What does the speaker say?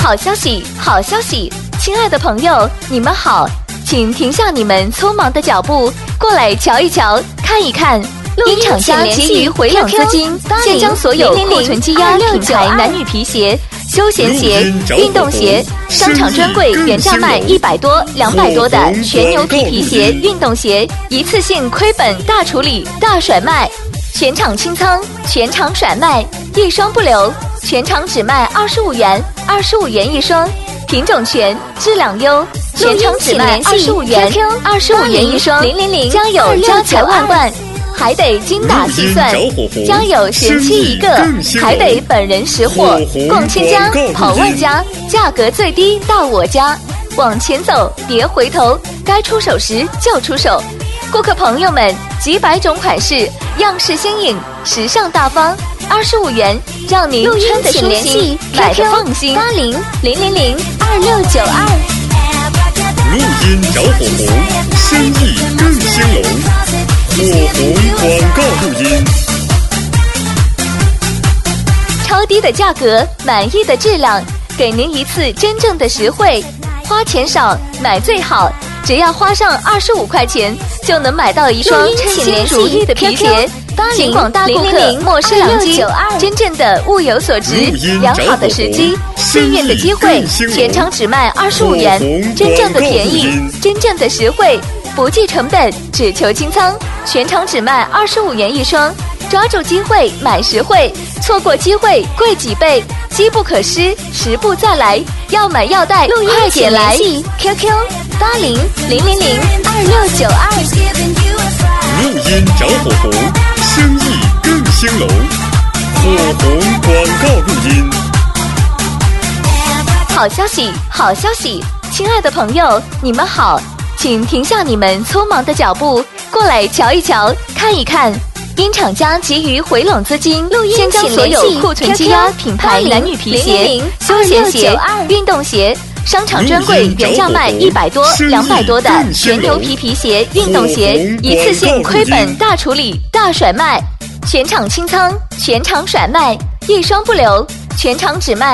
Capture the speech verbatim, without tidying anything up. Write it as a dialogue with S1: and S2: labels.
S1: 好消息，好消息！亲爱的朋友，你们好，请停下你们匆忙的脚步，过来瞧一瞧，看一看。因厂家急于回笼资金，现将所有库存积压品牌男女皮鞋、休闲鞋、运动鞋，商场专柜原价卖一百多、两百多的全牛皮皮鞋、运动鞋，一次性亏本大处理、大甩卖，全场清仓，全场甩卖，一双不留，全场只卖二十五元，二十五元一双，品种全，质量优。全场只卖二十五元，二十五元一双。零零零，将有家财万贯。还得精打细算，将有神器一个，还得本人识货，逛千家跑万家，价格最低到我家，往前走别回头，该出手时就出手。顾客朋友们，几百种款式，样式新颖，时尚大方，二十五元，让您穿得舒心，买得放心。八零零零零二六九二。
S2: 录音找火红，生意更兴隆。火红广告录音，
S1: 超低的价格，满意的质量，给您一次真正的实惠。花钱少，买最好，只要花上二十五块钱，就能买到一双称心如意的皮鞋。请广大顾客莫失良机，真正的物有所值，良好的时机，幸运的机会，全场只卖二十五元，真正的便宜，真正的实惠。不计成本，只求清仓，全场只卖二十五元一双，抓住机会买实惠，错过机会贵几倍，机不可失，时不再来，要买要带，快点来 ！Q Q 八零零零零二六九二。
S2: 录音找火红，生意更兴隆。火红广告录音。
S1: 好消息，好消息！亲爱的朋友，你们好。请停下你们匆忙的脚步，过来瞧一瞧，看一看。因厂家急于回笼资金，现将所有库存积压品牌男女皮鞋、休闲鞋、运动鞋，商场专柜原价卖一百多、两百多的全牛皮皮鞋、运动鞋，一次性亏本大处理、大甩卖，全场清仓，全场甩卖，一双不留，全场只卖。